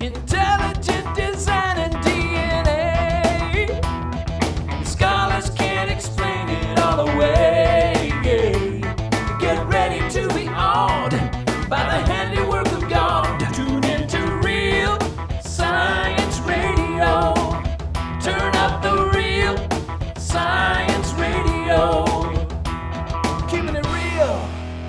Intelligent design and DNA. The scholars can't explain it all away. Get ready to be awed by the handiwork of God. Tune into Real Science Radio. Turn up the Real Science Radio. Keeping it real.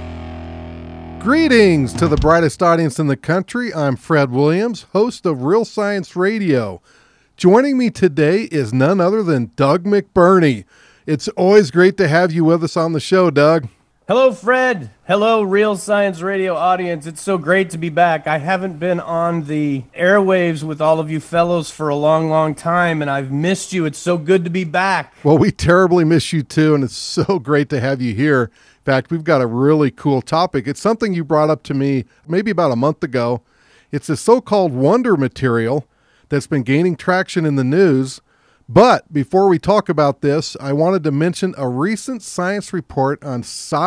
Greetings to the brightest audience in the country. I'm Fred Williams, host of Real Science Radio. Joining me today is none other than Doug McBurney. It's always great to have you with us on the show, Doug. Hello, Fred. Hello, Real Science Radio audience. It's so great to be back. I haven't been on the airwaves with all of you fellows for a long, long time, and I've missed you. It's so good to be back. Well, we terribly miss you too, and it's so great to have you here. In fact, we've got a really cool topic. It's something you brought up to me maybe about a month ago. It's a so-called wonder material that's been gaining traction in the news. But before we talk about this, I wanted to mention a recent science report on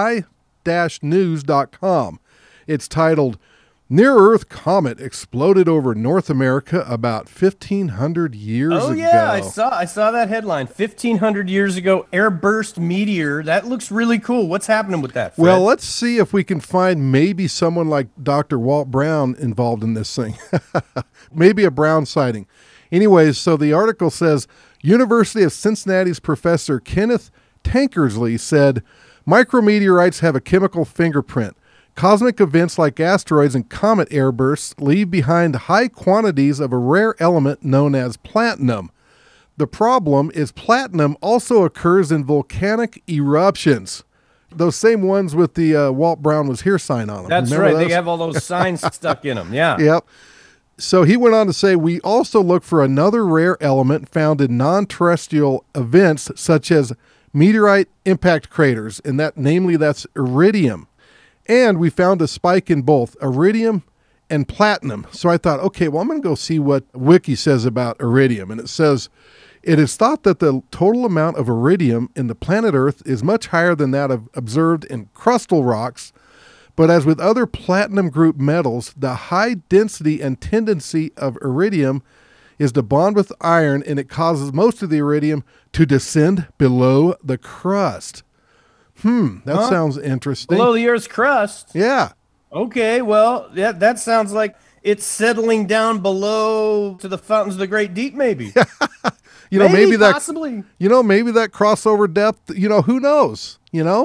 sci-news.com. It's titled, Near-Earth Comet Exploded Over North America About 1,500 Years Ago. Oh, yeah, I saw that headline. 1,500 years ago, airburst meteor. That looks really cool. What's happening with that, Fred? Well, let's see if we can find maybe someone like Dr. Walt Brown involved in this thing. Maybe a Brown sighting. Anyways, so the article says, University of Cincinnati's Professor Kenneth Tankersley said, micrometeorites have a chemical fingerprint. Cosmic events like asteroids and comet airbursts leave behind high quantities of a rare element known as platinum. The problem is platinum also occurs in volcanic eruptions. Those same ones with the Walt Brown was here sign on them. That's Remember right. those? They have all those signs stuck in them. Yeah. Yep. So he went on to say, we also look for another rare element found in non-terrestrial events such as meteorite impact craters, and that's iridium. And we found a spike in both iridium and platinum. So I thought, okay, well, I'm going to go see what Wiki says about iridium. And it says, it is thought that the total amount of iridium in the planet Earth is much higher than that observed in crustal rocks. But as with other platinum group metals, the high density and tendency of iridium is to bond with iron, and it causes most of the iridium to descend below the crust. That sounds interesting. Below the Earth's crust? Yeah. Okay, well, yeah, that sounds like it's settling down below to the fountains of the great deep, maybe. Maybe possibly. Maybe that crossover depth, who knows,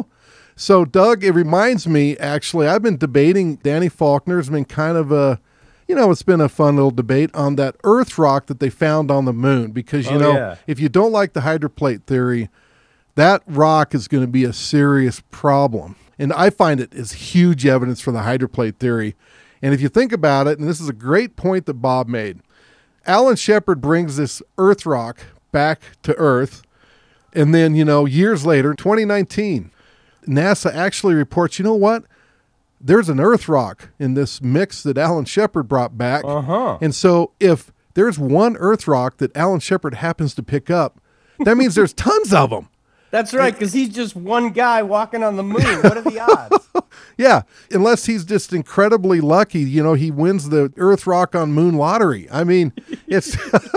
So, Doug, it reminds me, actually, I've been debating, Danny Faulkner's been kind of it's been a fun little debate on that Earth rock that they found on the moon. Because, if you don't like the hydroplate theory, that rock is going to be a serious problem. And I find it is huge evidence for the hydroplate theory. And if you think about it, and this is a great point that Bob made, Alan Shepard brings this Earth rock back to Earth. And then, years later, 2019, NASA actually reports, you know what? There's an Earth rock in this mix that Alan Shepard brought back. And so if there's one Earth rock that Alan Shepard happens to pick up, that means there's tons of them. That's right, because he's just one guy walking on the moon. What are the odds? Yeah, unless he's just incredibly lucky, he wins the Earth rock on moon lottery. I mean, it's...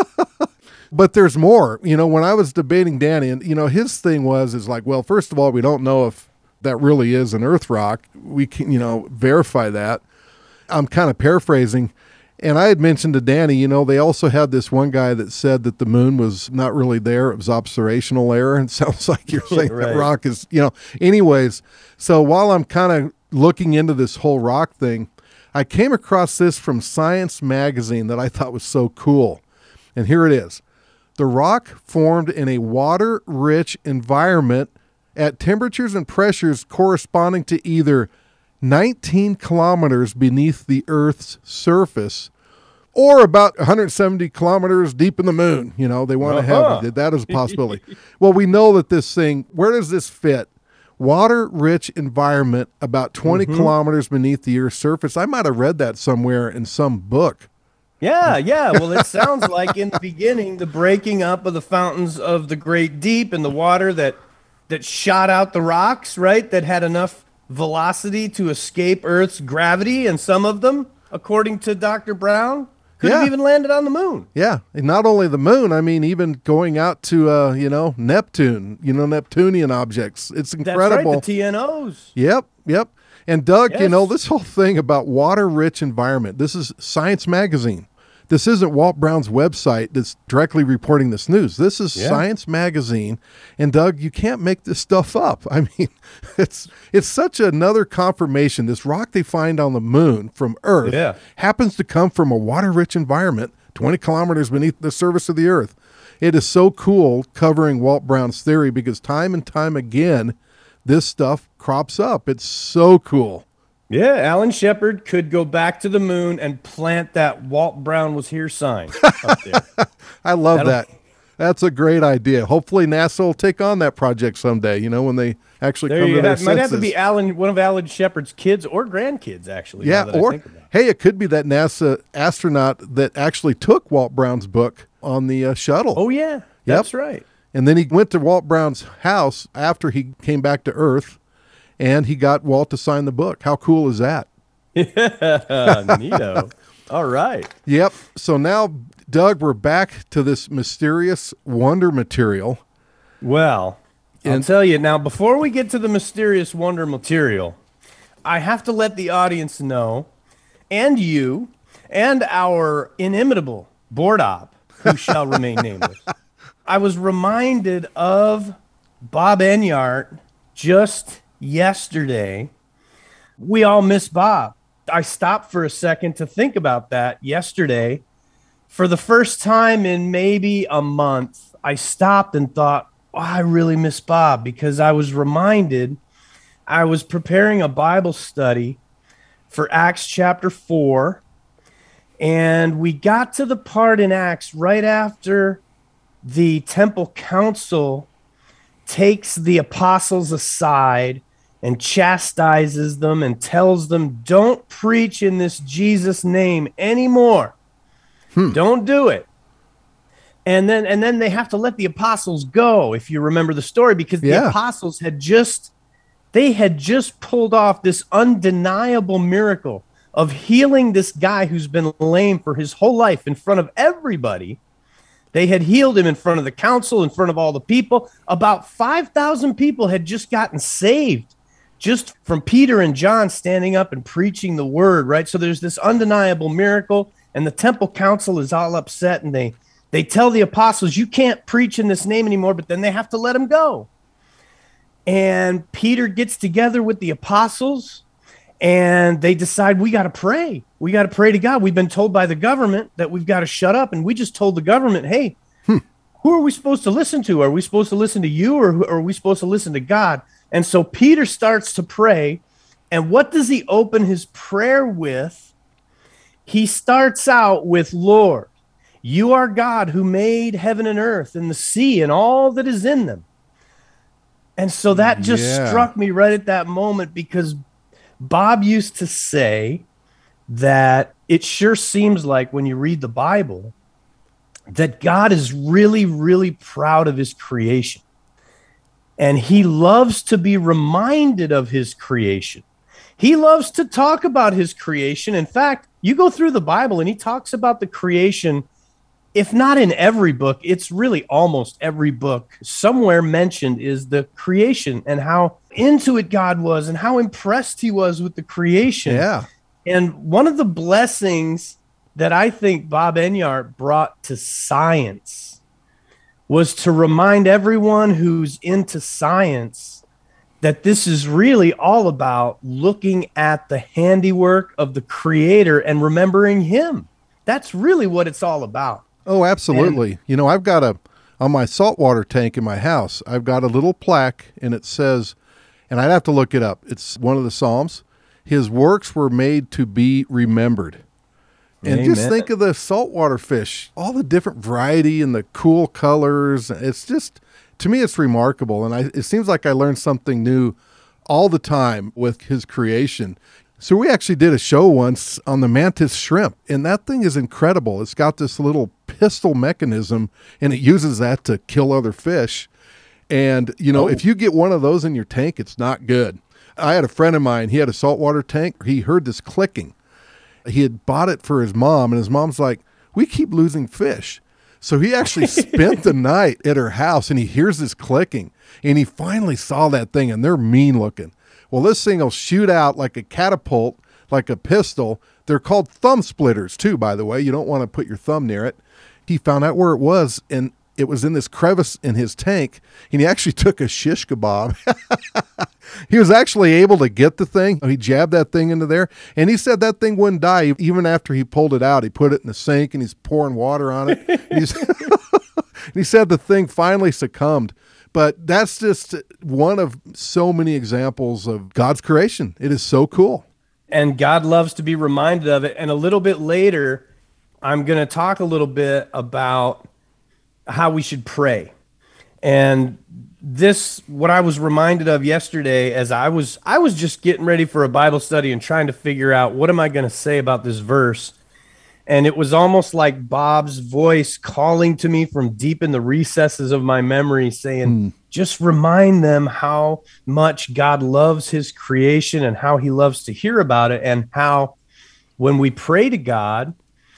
But there's more. When I was debating Danny, and, his thing is like, well, first of all, we don't know if that really is an Earth rock. We can, verify that. I'm kind of paraphrasing. And I had mentioned to Danny, they also had this one guy that said that the moon was not really there. It was observational error. And it sounds like you're saying right. That rock is, Anyways, so while I'm kind of looking into this whole rock thing, I came across this from Science Magazine that I thought was so cool. And here it is. The rock formed in a water-rich environment at temperatures and pressures corresponding to either 19 kilometers beneath the Earth's surface or about 170 kilometers deep in the moon. They want to have that as a possibility. Well, we know that this thing, where does this fit? Water-rich environment about 20 kilometers beneath the Earth's surface. I might have read that somewhere in some book. Yeah. Well, it sounds like in the beginning, the breaking up of the fountains of the great deep and the water that shot out the rocks, right? That had enough velocity to escape Earth's gravity, and some of them, according to Dr. Brown. Could have Yeah. even landed on the moon. Yeah, and not only the moon, I mean, even going out to, Neptune, Neptunian objects. It's That's incredible. right, the TNOs. Yep. And Doug, Yes. this whole thing about water-rich environment, this is Science Magazine. This isn't Walt Brown's website that's directly reporting this news. This is Yeah. Science Magazine. And Doug, you can't make this stuff up. I mean, it's such another confirmation. This rock they find on the moon from Earth Yeah. happens to come from a water-rich environment 20 kilometers beneath the surface of the Earth. It is so cool covering Walt Brown's theory because time and time again, this stuff crops up. It's so cool. Yeah, Alan Shepard could go back to the moon and plant that Walt Brown was here sign up there. I love That'll- that. That's a great idea. Hopefully NASA will take on that project someday, when they actually There come you to their have. Might have to senses. be one of Alan Shepard's kids or grandkids, actually. Yeah, now that I or think about it. hey, it could be that NASA astronaut that actually took Walt Brown's book on the shuttle. Oh yeah, that's right. And then he went to Walt Brown's house after he came back to Earth, and he got Walt to sign the book. How cool is that? Neato. All right. Yep. So now, Doug, we're back to this mysterious wonder material. Well, I'll tell you now, before we get to the mysterious wonder material, I have to let the audience know, and you, and our inimitable board op, who shall remain nameless. I was reminded of Bob Enyart just yesterday. We all miss Bob. I stopped for a second to think about that yesterday. For the first time in maybe a month, I stopped and thought, I really miss Bob, because I was reminded I was preparing a Bible study for Acts chapter 4, and we got to the part in Acts right after the temple council takes the apostles aside and chastises them and tells them, don't preach in this Jesus name anymore. Don't do it. And then they have to let the apostles go, if you remember the story, because the apostles had just pulled off this undeniable miracle of healing this guy who's been lame for his whole life in front of everybody. They had healed him in front of the council, in front of all the people. About 5,000 people had just gotten saved just from Peter and John standing up and preaching the word, right? So there's this undeniable miracle, and the temple council is all upset, and they tell the apostles, you can't preach in this name anymore, but then they have to let him go. And Peter gets together with the apostles, and they decide, we got to pray. We got to pray to God. We've been told by the government that we've got to shut up, and we just told the government, hey, who are we supposed to listen to? Are we supposed to listen to you, or are we supposed to listen to God? And so Peter starts to pray, and what does he open his prayer with? He starts out with, Lord, you are God who made heaven and earth and the sea and all that is in them. And so that just struck me right at that moment, because Bob used to say that it sure seems like when you read the Bible that God is really, really proud of his creation. And he loves to be reminded of his creation. He loves to talk about his creation. In fact, you go through the Bible and he talks about the creation. If not in every book, it's really almost every book somewhere mentioned is the creation and how into it God was and how impressed he was with the creation. Yeah. And one of the blessings that I think Bob Enyart brought to science was to remind everyone who's into science that this is really all about looking at the handiwork of the Creator and remembering him. That's really what it's all about. Oh, absolutely. I've got on my saltwater tank in my house, I've got a little plaque, and it says, and I'd have to look it up. It's one of the Psalms. His works were made to be remembered. And Amen. just think of the saltwater fish, all the different variety and the cool colors. It's just, to me, it's remarkable. And it seems like I learn something new all the time with his creation. So we actually did a show once on the mantis shrimp, and that thing is incredible. It's got this little pistol mechanism, and it uses that to kill other fish. And, if you get one of those in your tank, it's not good. I had a friend of mine, he had a saltwater tank. He heard this clicking. He had bought it for his mom, and his mom's like, we keep losing fish. So he actually spent the night at her house, and he hears this clicking, and he finally saw that thing, and they're mean looking. Well, this thing will shoot out like a catapult, like a pistol. They're called thumb splitters too, by the way. You don't want to put your thumb near it. He found out where it was, and it was in this crevice in his tank, and he actually took a shish kebab. He was actually able to get the thing. He jabbed that thing into there, and he said that thing wouldn't die even after he pulled it out. He put it in the sink, and he's pouring water on it. And he said the thing finally succumbed. But that's just one of so many examples of God's creation. It is so cool. And God loves to be reminded of it. And a little bit later, I'm going to talk a little bit about how we should pray. And this, what I was reminded of yesterday as I was just getting ready for a Bible study and trying to figure out what am I going to say about this verse. And it was almost like Bob's voice calling to me from deep in the recesses of my memory saying, just remind them how much God loves his creation and how he loves to hear about it, and how when we pray to God,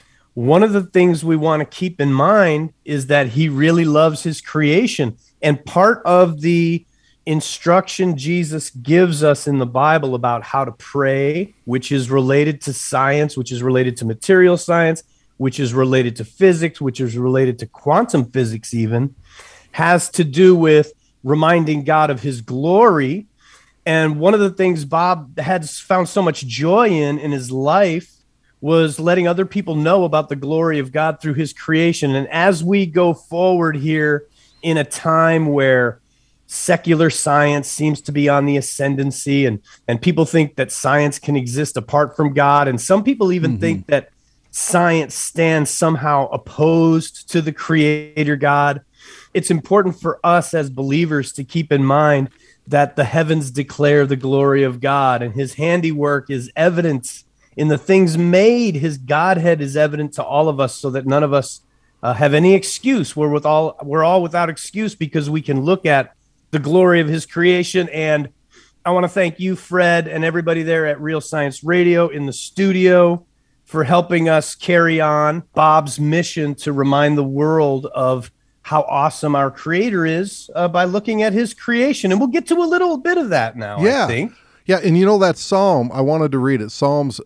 one of the things we want to keep in mind is that he really loves his creation. And part of the instruction Jesus gives us in the Bible about how to pray, which is related to science, which is related to material science, which is related to physics, which is related to quantum physics even, has to do with reminding God of his glory. And one of the things Bob had found so much joy in his life was letting other people know about the glory of God through his creation. And as we go forward here in a time where secular science seems to be on the ascendancy, and people think that science can exist apart from God, and some people even think that science stands somehow opposed to the creator God, it's important for us as believers to keep in mind that the heavens declare the glory of God, and his handiwork is evidence in the things made. His Godhead is evident to all of us, so that none of us have any excuse. We're all without excuse, because we can look at the glory of his creation. And I want to thank you, Fred, and everybody there at Real Science Radio in the studio for helping us carry on Bob's mission to remind the world of how awesome our creator is by looking at his creation. And we'll get to a little bit of that now, I think. Yeah, and you know that Psalm, I wanted to read it, Psalms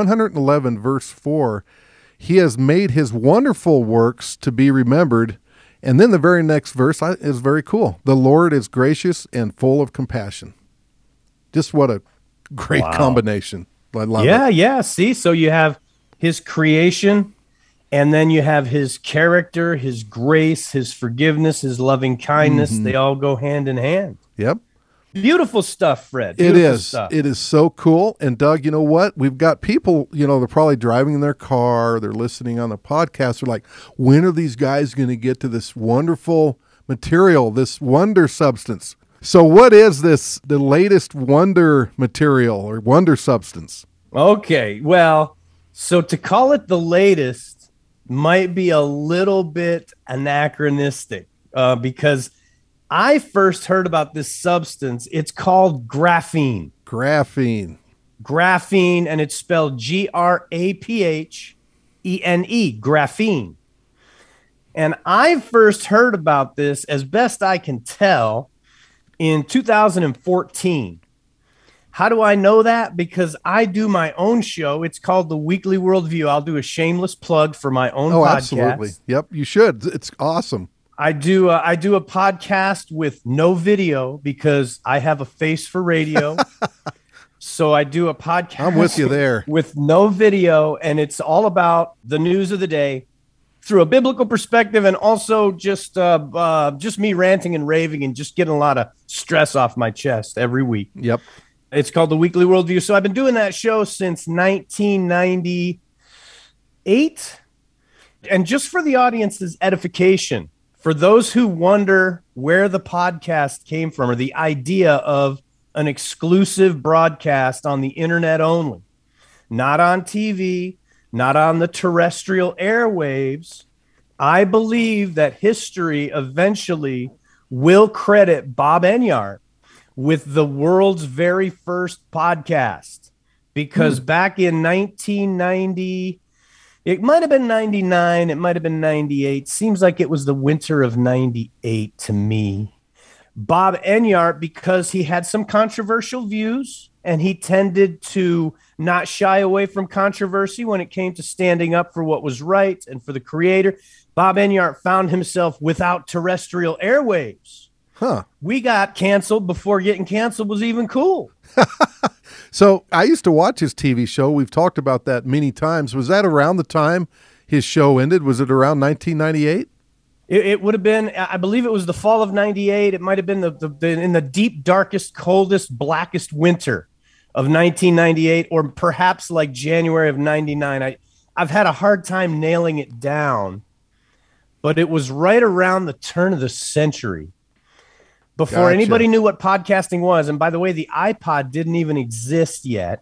111, verse 4, he has made his wonderful works to be remembered. And then the very next verse is very cool. The Lord is gracious and full of compassion. Just what a great combination. I love it. Yeah. See, so you have his creation, and then you have his character, his grace, his forgiveness, his loving kindness. They all go hand in hand. Yep. Beautiful stuff, Fred. It is. It is so cool. And Doug, you know what? We've got people, they're probably driving in their car, they're listening on the podcast. They're like, when are these guys going to get to this wonderful material, this wonder substance? So what is this, the latest wonder material or wonder substance? Okay. Well, so to call it the latest might be a little bit anachronistic because I first heard about this substance. It's called graphene. Graphene, and it's spelled Graphene, graphene. And I first heard about this, as best I can tell, in 2014. How do I know that? Because I do my own show. It's called The Weekly Worldview. I'll do a shameless plug for my own podcast. Absolutely. Yep, you should. It's awesome. I do a podcast with no video because I have a face for radio. So I do a podcast. I'm with you there. With no video, and it's all about the news of the day through a biblical perspective, and also just me ranting and raving and just getting a lot of stress off my chest every week. Yep. It's called The Weekly Worldview. So I've been doing that show since 1998. And just for the audience's edification, for those who wonder where the podcast came from, or the idea of an exclusive broadcast on the internet only, not on TV, not on the terrestrial airwaves, I believe that history eventually will credit Bob Enyart with the world's very first podcast. because back in 1990, it might have been 99, it might have been 98. Seems like it was the winter of 98 to me. Bob Enyart, because he had some controversial views and he tended to not shy away from controversy when it came to standing up for what was right and for the creator, Bob Enyart found himself without terrestrial airwaves. Huh. We got canceled before getting canceled was even cool. So I used to watch his TV show. We've talked about that many times. Was that around the time his show ended? Was it around 1998? It would have been, I believe it was the fall of 98. It might have been in the deep, darkest, coldest, blackest winter of 1998, or perhaps like January of 99. I've had a hard time nailing it down, but it was right around the turn of the century. Before anybody knew what podcasting was. And by the way, the iPod didn't even exist yet.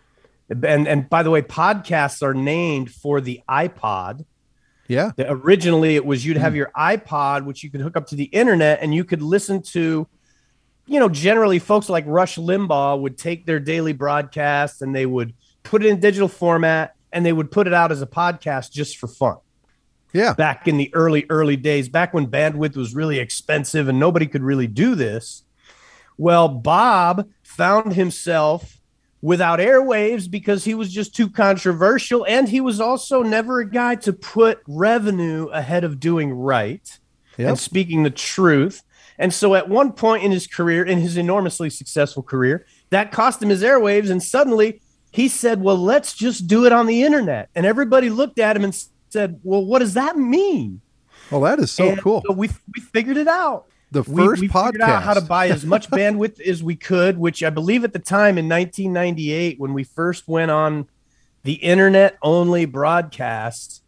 And by the way, podcasts are named for the iPod. Yeah. Originally, it was you'd have your iPod, which you could hook up to the internet, and you could listen to, generally folks like Rush Limbaugh would take their daily broadcast and they would put it in digital format and they would put it out as a podcast just for fun. Yeah. Back in the early days, back when bandwidth was really expensive and nobody could really do this. Well, Bob found himself without airwaves because he was just too controversial. And he was also never a guy to put revenue ahead of doing right and speaking the truth. And so at one point in his career, in his enormously successful career, that cost him his airwaves. And suddenly he said, well, let's just do it on the internet. And everybody looked at him and said, well, what does that mean? Well, that is so cool. So we figured it out. The first we podcast. Figured out how to buy as much bandwidth as we could, which I believe at the time in 1998, when we first went on the internet only broadcast,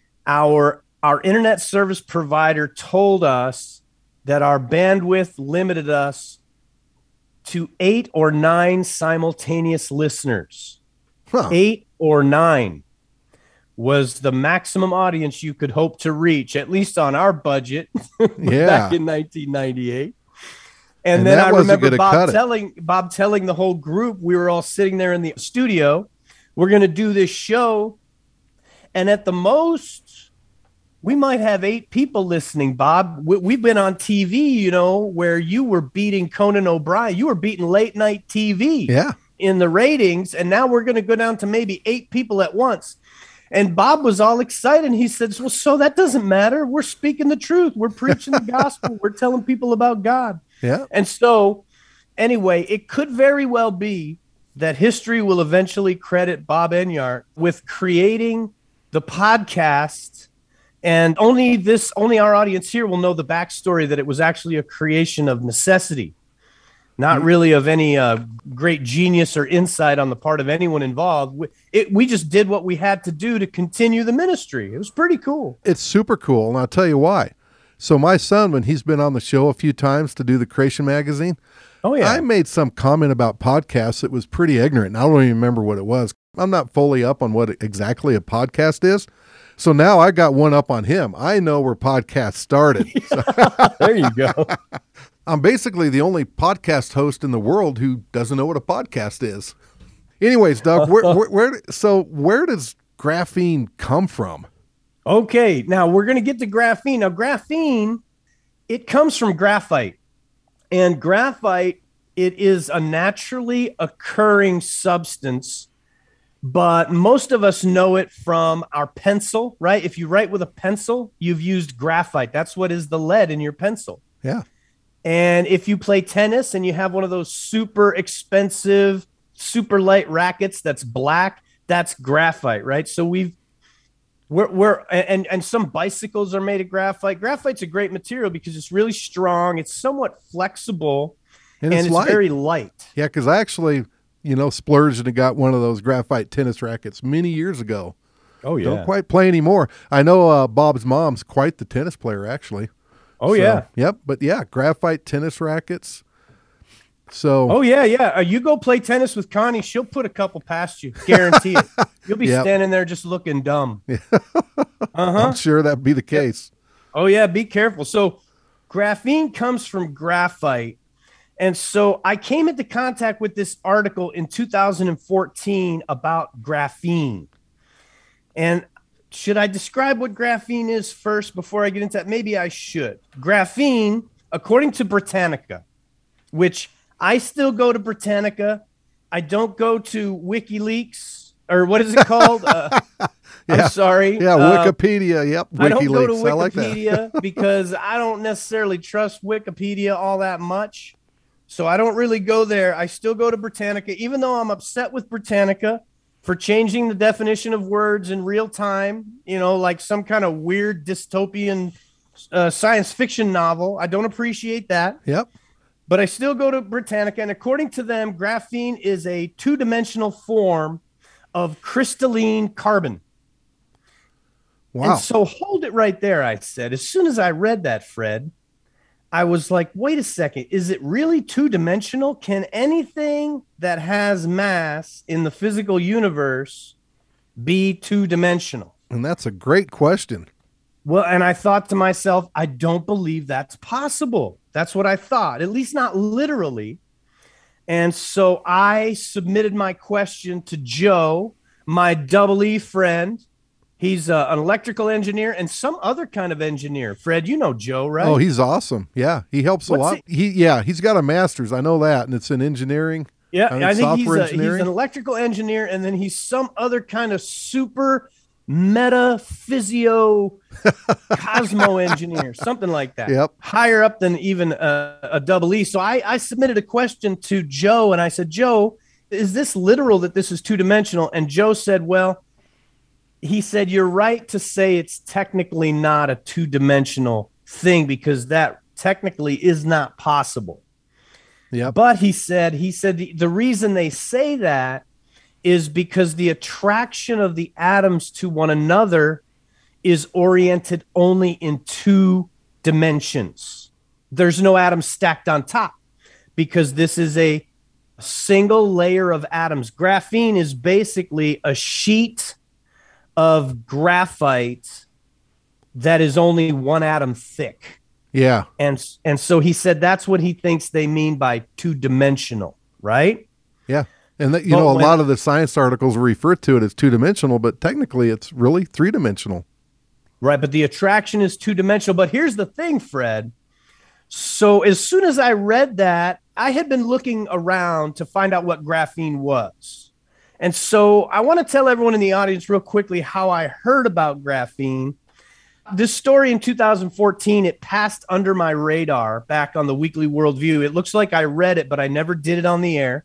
our internet service provider told us that our bandwidth limited us to 8 or 9 simultaneous listeners. 8 or 9 was the maximum audience you could hope to reach, at least on our budget back in 1998. And then I remember Bob telling the whole group, we were all sitting there in the studio, we're going to do this show. And at the most, we might have 8 people listening, Bob. We've been on TV, where you were beating Conan O'Brien. You were beating late night TV in the ratings. And now we're going to go down to maybe 8 people at once. And Bob was all excited. He said, well, so that doesn't matter. We're speaking the truth. We're preaching the gospel. We're telling people about God. Yeah. And so anyway, it could very well be that history will eventually credit Bob Enyart with creating the podcast. And only our audience here will know the backstory, that it was actually a creation of necessity, not really of any great genius or insight on the part of anyone involved. We just did what we had to do to continue the ministry. It was pretty cool. It's super cool, and I'll tell you why. So my son, when he's been on the show a few times to do the Creation Magazine, I made some comment about podcasts that was pretty ignorant, and I don't even remember what it was. I'm not fully up on what exactly a podcast is. So now I got one up on him. I know where podcasts started. There you go. I'm basically the only podcast host in the world who doesn't know what a podcast is. Anyways, Doug, where does graphene come from? Okay, now we're going to get to graphene. Now, graphene, it comes from graphite. And graphite, it is a naturally occurring substance, but most of us know it from our pencil, right? If you write with a pencil, you've used graphite. That's what is the lead in your pencil. Yeah. And if you play tennis and you have one of those super expensive, super light rackets that's black, that's graphite, right? So and some bicycles are made of graphite. Graphite's a great material because it's really strong. It's somewhat flexible and it's very light. Yeah, because I actually, splurged and got one of those graphite tennis rackets many years ago. Oh, yeah. Don't quite play anymore. I know Bob's mom's quite the tennis player, actually. Oh, yeah. Yep. But yeah, graphite tennis rackets. So. Oh, yeah. You go play tennis with Connie, she'll put a couple past you. Guarantee it. You'll be standing there just looking dumb. Yeah. I'm sure that'd be the case. Oh, yeah. Be careful. So graphene comes from graphite. And so I came into contact with this article in 2014 about graphene. And should I describe what graphene is first before I get into that? Maybe I should. Graphene, according to Britannica, which I still go to Britannica. I don't go to WikiLeaks, or what is it called? I'm sorry. Yeah, Wikipedia. Yep, WikiLeaks. I don't go to I like that. Wikipedia because I don't necessarily trust Wikipedia all that much. So I don't really go there. I still go to Britannica, even though I'm upset with Britannica for changing the definition of words in real time, like some kind of weird dystopian science fiction novel. I don't appreciate that. Yep. But I still go to Britannica, and according to them, graphene is a two-dimensional form of crystalline carbon. Wow. And so hold it right there, I said. As soon as I read that, Fred, I was like, wait a second. Is it really two-dimensional? Can anything that has mass in the physical universe be two-dimensional? And that's a great question. Well, and I thought to myself, I don't believe that's possible. That's what I thought, at least not literally. And so I submitted my question to Joe, my double E friend. He's an electrical engineer and some other kind of engineer. Fred, you know Joe, right? Oh, he's awesome. Yeah, he helps a lot. He's got a master's. I know that, and it's in engineering. Yeah, I think he's engineering. He's an electrical engineer, and then he's some other kind of super meta physio cosmo engineer, something like that. Yep. Higher up than even a double E. So I submitted a question to Joe, and I said, Joe, is this literal that this is two-dimensional? And Joe said, well, he said, you're right to say it's technically not a two-dimensional thing because that technically is not possible. Yeah. But he said the reason they say that is because the attraction of the atoms to one another is oriented only in two dimensions. There's no atoms stacked on top because this is a single layer of atoms. Graphene is basically a sheet of graphite that is only one atom thick. Yeah. And so he said that's what he thinks they mean by two-dimensional, right? Yeah. And that, a lot of the science articles refer to it as two-dimensional, but technically it's really three-dimensional. Right, but the attraction is two-dimensional. But here's the thing, Fred. So as soon as I read that, I had been looking around to find out what graphene was. And so I want to tell everyone in the audience real quickly how I heard about graphene. This story in 2014, it passed under my radar back on the Weekly Worldview. It looks like I read it, but I never did it on the air.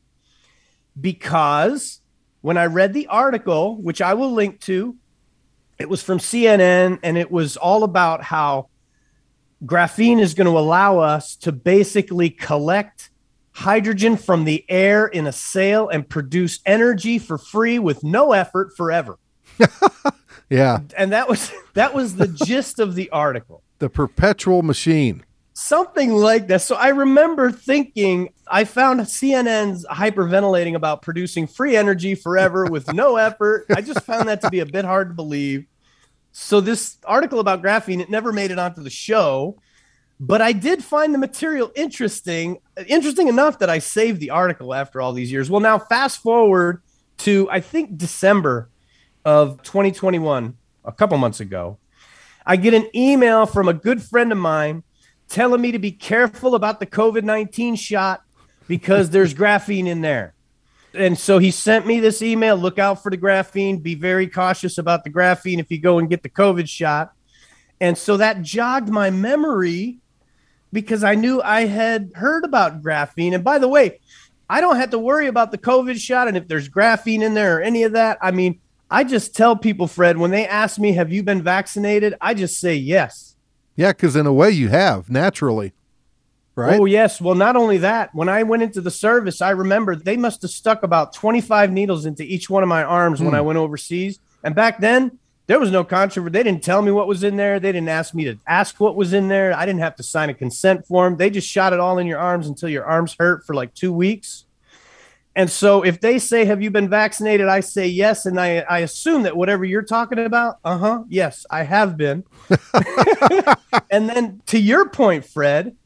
Because when I read the article, which I will link to, it was from CNN, and it was all about how graphene is going to allow us to basically collect hydrogen from the air in a sail and produce energy for free with no effort forever. Yeah. And that was the gist of the article. The perpetual machine. Something like that. So I remember thinking, I found CNN's hyperventilating about producing free energy forever with no effort. I just found that to be a bit hard to believe. So this article about graphene, it never made it onto the show, but I did find the material interesting enough that I saved the article after all these years. Well, now fast forward to, I think, December of 2021, a couple months ago. I get an email from a good friend of mine telling me to be careful about the COVID-19 shot because there's graphene in there. And so he sent me this email, look out for the graphene, be very cautious about the graphene if you go and get the COVID shot. And so that jogged my memory because I knew I had heard about graphene. And by the way, I don't have to worry about the COVID shot and if there's graphene in there or any of that. I mean, I just tell people, Fred, when they ask me, have you been vaccinated? I just say yes. Yeah, because in a way you have, naturally. Right? Oh, yes. Well, not only that, when I went into the service, I remember they must have stuck about 25 needles into each one of my arms when I went overseas. And back then, there was no controversy. They didn't tell me what was in there. They didn't ask me to ask what was in there. I didn't have to sign a consent form. They just shot it all in your arms until your arms hurt for like 2 weeks. And so if they say, have you been vaccinated? I say yes. And I assume that whatever you're talking about, yes, I have been. And then to your point, Fred,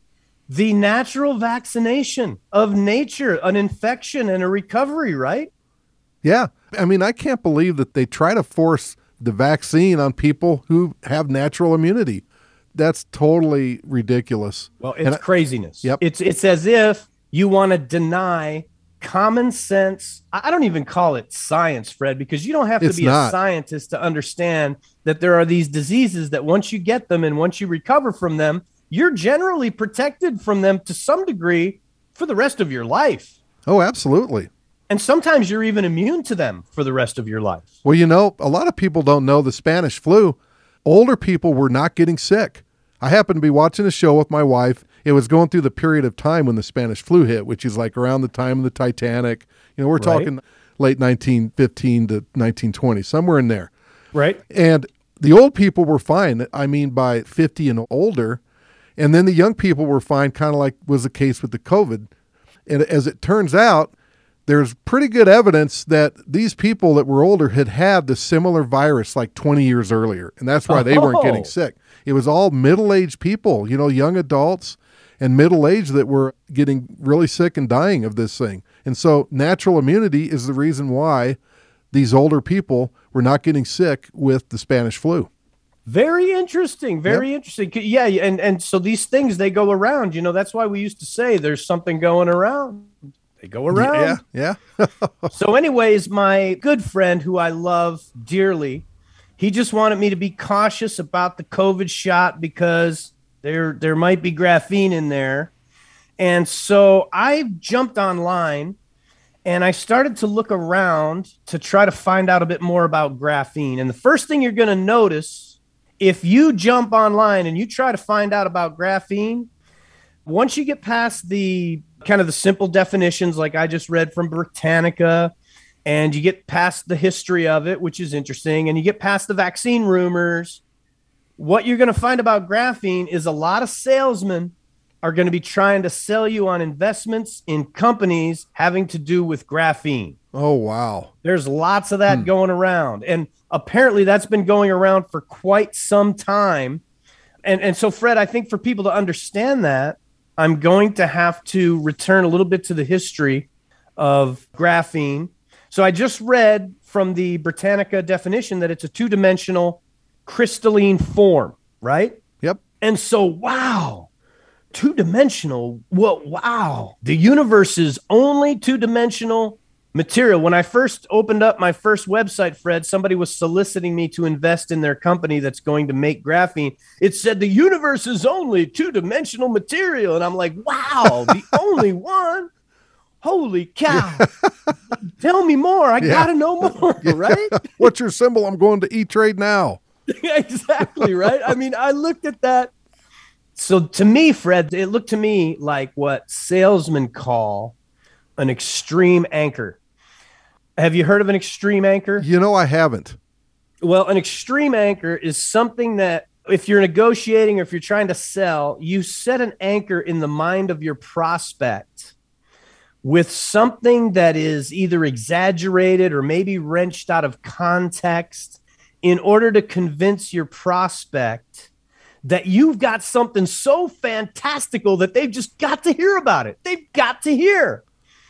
the natural vaccination of nature, an infection and a recovery, right? Yeah. I mean, I can't believe that they try to force the vaccine on people who have natural immunity. That's totally ridiculous. Well, it's craziness. Yep. It's as if you want to deny common sense. I don't even call it science, Fred, because you don't have to be a scientist to understand that there are these diseases that once you get them and once you recover from them, you're generally protected from them to some degree for the rest of your life. Oh, absolutely. And sometimes you're even immune to them for the rest of your life. Well, you know, a lot of people don't know the Spanish flu. Older people were not getting sick. I happened to be watching a show with my wife. It was going through the period of time when the Spanish flu hit, which is like around the time of the Titanic. You know, we're talking late 1915 to 1920, somewhere in there. Right. And the old people were fine. I mean, by 50 and older. And then the young people were fine, kind of like was the case with the COVID. And as it turns out, there's pretty good evidence that these people that were older had had the similar virus like 20 years earlier. And that's why they weren't getting sick. It was all middle-aged people, you know, young adults and middle-aged that were getting really sick and dying of this thing. And so natural immunity is the reason why these older people were not getting sick with the Spanish flu. Very interesting. Very interesting. Yeah. And so these things, they go around, you know, that's why we used to say there's something going around. They go around. Yeah. So anyways, my good friend who I love dearly, he just wanted me to be cautious about the COVID shot because there might be graphene in there. And so I jumped online and I started to look around to try to find out a bit more about graphene. And the first thing you're going to notice, if you jump online and you try to find out about graphene, once you get past the kind of the simple definitions like I just read from Britannica, and you get past the history of it, which is interesting, and you get past the vaccine rumors, what you're going to find about graphene is a lot of salesmen are going to be trying to sell you on investments in companies having to do with graphene. Oh, wow. There's lots of that going around. And apparently that's been going around for quite some time. And so, Fred, I think for people to understand that, I'm going to have to return a little bit to the history of graphene. So I just read from the Britannica definition that it's a two-dimensional crystalline form, right? Yep. And so, wow, two-dimensional. Well, wow. The universe's only two-dimensional material. When I first opened up my first website, Fred, somebody was soliciting me to invest in their company that's going to make graphene. It said the universe is only two-dimensional material. And I'm like, wow, the only one? Holy cow. Tell me more. I got to know more, right? What's your symbol? I'm going to E-Trade now. Exactly, right? I mean, I looked at that. So to me, Fred, it looked to me like what salesmen call an extreme anchor. Have you heard of an extreme anchor? You know, I haven't. Well, an extreme anchor is something that if you're negotiating or if you're trying to sell, you set an anchor in the mind of your prospect with something that is either exaggerated or maybe wrenched out of context in order to convince your prospect that you've got something so fantastical that they've just got to hear about it. They've got to hear.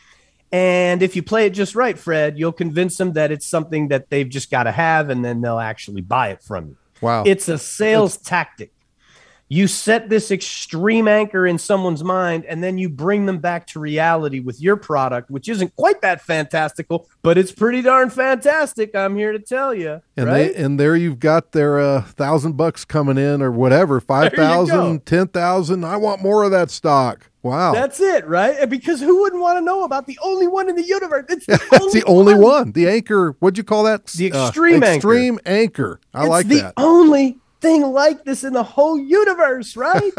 And if you play it just right, Fred, you'll convince them that it's something that they've just got to have, and then they'll actually buy it from you. Wow. It's a sales tactic. You set this extreme anchor in someone's mind, and then you bring them back to reality with your product, which isn't quite that fantastical, but it's pretty darn fantastic. I'm here to tell you. And right? and there you've got their $1,000 coming in or whatever, 5,000, 10,000. I want more of that stock. Wow. That's it, right? Because who wouldn't want to know about the only one in the universe? It's the only one. The anchor. What'd you call that? The extreme anchor. Extreme anchor. I like that. It's the only thing like this in the whole universe, right?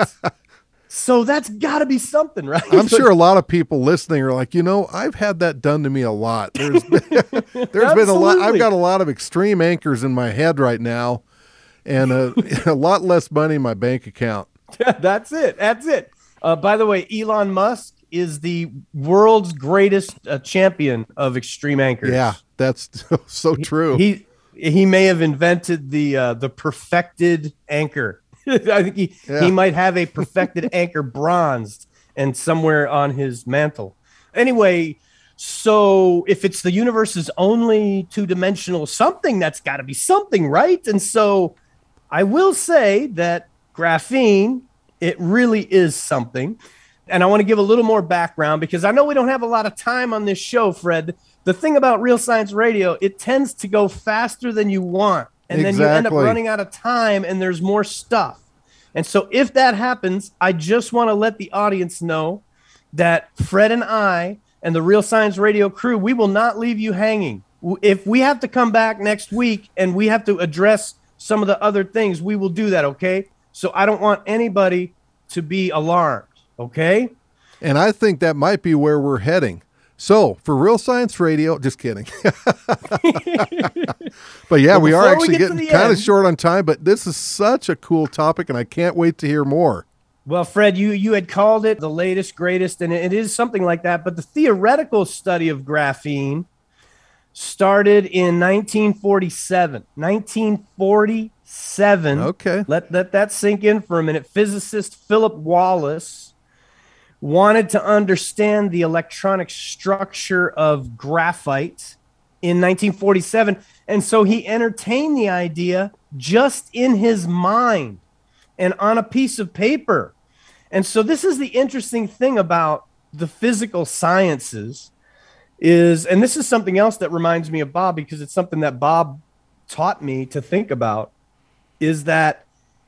So that's got to be something, right? I'm sure a lot of people listening are like, you know, I've had that done to me a lot. There's been a lot. I've got a lot of extreme anchors in my head right now, and a lot less money in my bank account. That's it. That's it. By the way, Elon Musk is the world's greatest champion of extreme anchors. Yeah, that's so true. He may have invented the perfected anchor. I think he might have a perfected anchor bronzed. and somewhere on his mantle. Anyway, so if it's the universe is only two-dimensional something, that's got to be something, right? And so I will say that graphene, it really is something. And I want to give a little more background because I know we don't have a lot of time on this show, Fred. The thing about Real Science Radio, it tends to go faster than you want. And then you end up running out of time and there's more stuff. And so if that happens, I just want to let the audience know that Fred and I and the Real Science Radio crew, we will not leave you hanging. If we have to come back next week and we have to address some of the other things, we will do that, okay? So I don't want anybody to be alarmed, okay? And I think that might be where we're heading. So for Real Science Radio, just kidding. But yeah, we are actually getting kind of short on time, but this is such a cool topic and I can't wait to hear more. Well, Fred, you had called it the latest, greatest, and it is something like that. But the theoretical study of graphene started in 1947. 1947. Okay. Let that sink in for a minute. Physicist Philip Wallace wanted to understand the electronic structure of graphite in 1947. And so he entertained the idea just in his mind and on a piece of paper. And so this is the interesting thing about the physical sciences is, and this is something else that reminds me of Bob because it's something that Bob taught me to think about, is that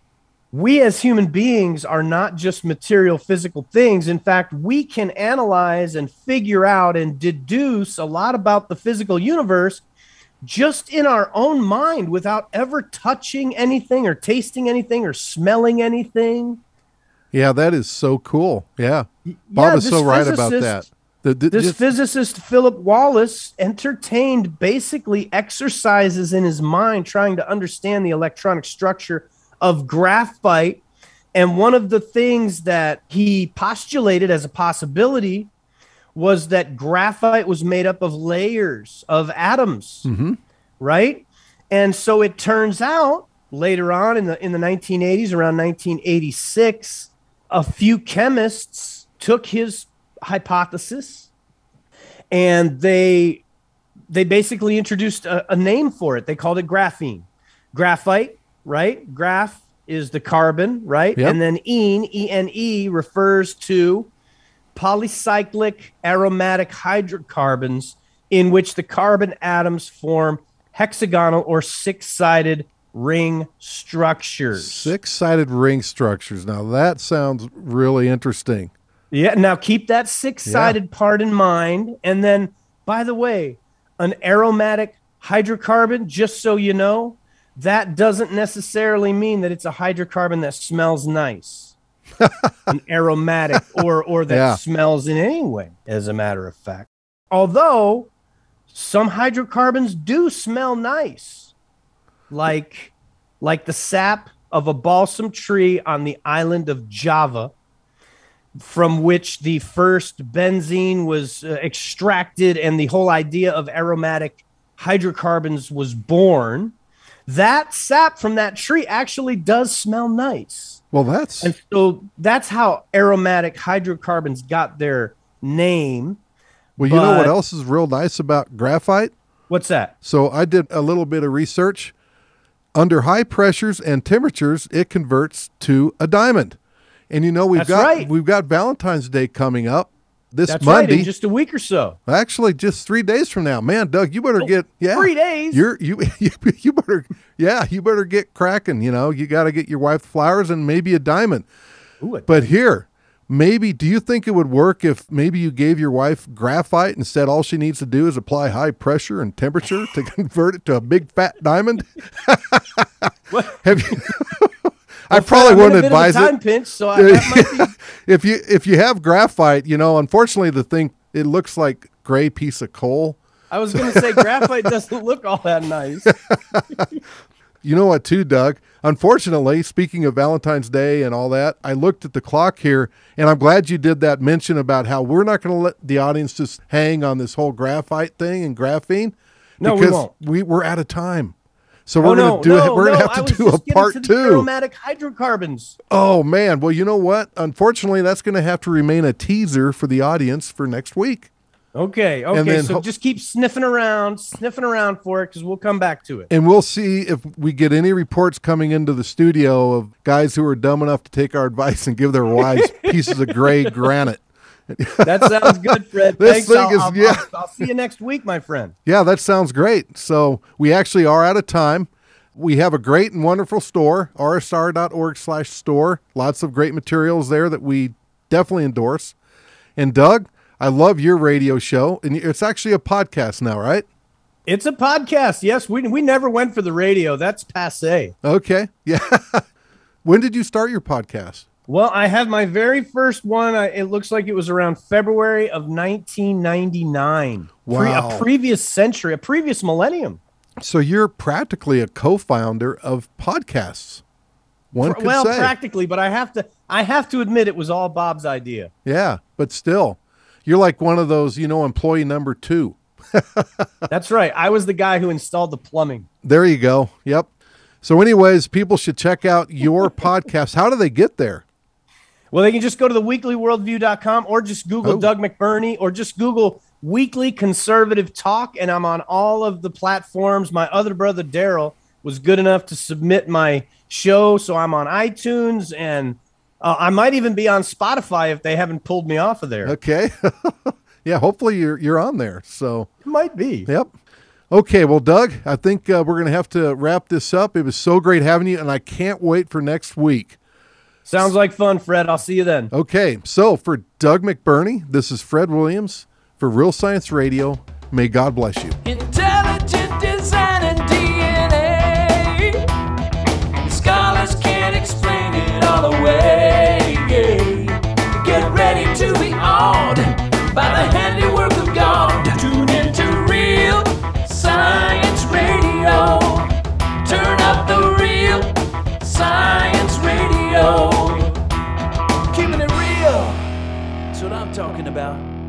we as human beings are not just material physical things. In fact, we can analyze and figure out and deduce a lot about the physical universe just in our own mind without ever touching anything or tasting anything or smelling anything. Yeah, that is so cool. Yeah. Bob is so right about that. This physicist, Philip Wallace, entertained basically exercises in his mind trying to understand the electronic structure of graphite. And one of the things that he postulated as a possibility was that graphite was made up of layers of atoms, right? And so it turns out later on in the 1980s, around 1986, a few chemists took his hypothesis and they basically introduced a name for it. They called it graphene. Graphite, right? Graph is the carbon, right? Yep. And then E-N-E refers to polycyclic aromatic hydrocarbons in which the carbon atoms form hexagonal or six-sided ring structures. Six-sided ring structures. Now that sounds really interesting. Yeah, now keep that six-sided part in mind. And then, by the way, an aromatic hydrocarbon, just so you know, that doesn't necessarily mean that it's a hydrocarbon that smells nice. An aromatic or that smells in any way, as a matter of fact. Although some hydrocarbons do smell nice, like the sap of a balsam tree on the island of Java, from which the first benzene was extracted and the whole idea of aromatic hydrocarbons was born. That sap from that tree actually does smell nice. Well, and so that's how aromatic hydrocarbons got their name. Well, you know what else is real nice about graphite? What's that? So I did a little bit of research. Under high pressures and temperatures, it converts to a diamond. And you know, we've got Valentine's Day coming up this That's Monday. Right, in just a week or so. Actually, just 3 days from now. Man, Doug, you better get 3 days. You better get cracking. You know, you got to get your wife flowers and maybe a diamond. Ooh, but here, maybe, do you think it would work if maybe you gave your wife graphite and said all she needs to do is apply high pressure and temperature to convert it to a big fat diamond? What? Have you? I probably wouldn't advise time it. Pinch, so that might be... if you have graphite, you know, unfortunately the thing, it looks like gray piece of coal. I was going to say graphite doesn't look all that nice. You know what too, Doug? Unfortunately, speaking of Valentine's Day and all that, I looked at the clock here, and I'm glad you did that mention about how we're not going to let the audience just hang on this whole graphite thing and graphene. No, we won't. We're out of time. So we're we're gonna have to do a part 2. Aromatic hydrocarbons. Oh man, well you know what? Unfortunately, that's going to have to remain a teaser for the audience for next week. Okay. then So just keep sniffing around for it because we'll come back to it. And we'll see if we get any reports coming into the studio of guys who are dumb enough to take our advice and give their wives pieces of gray granite. That sounds good, Fred. This Thanks. thing I'll see you next week, my friend. Yeah, that sounds great. So we actually are out of time. We have a great and wonderful store, rsr.org/store. Lots of great materials there that we definitely endorse. And Doug, I love your radio show. And it's actually a podcast now, right? It's a podcast. Yes, we never went for the radio. That's passé. Okay. Yeah. When did you start your podcast? Well, I have my very first one. It looks like it was around February of 1999. Wow. A previous century, a previous millennium. So you're practically a co-founder of podcasts. One could say. Practically, but I have to admit it was all Bob's idea. Yeah, but still, you're like one of those, employee number 2. That's right. I was the guy who installed the plumbing. There you go. Yep. So anyways, people should check out your podcast. How do they get there? Well, they can just go to theweeklyworldview.com or just Google Doug McBurney or just Google Weekly Conservative Talk, and I'm on all of the platforms. My other brother, Daryl, was good enough to submit my show, so I'm on iTunes, and I might even be on Spotify if they haven't pulled me off of there. Okay. Yeah, hopefully you're on there. So it might be. Yep. Okay, well, Doug, I think we're going to have to wrap this up. It was so great having you, and I can't wait for next week. Sounds like fun, Fred. I'll see you then. Okay, so for Doug McBurney, this is Fred Williams for Real Science Radio. May God bless you. Intelligent design and DNA. Scholars can't explain it all away. Get ready to be awed by the handiwork of God. Tune into Real Science Radio. Turn up the Real Science Radio. Keeping it real. That's what I'm talking about.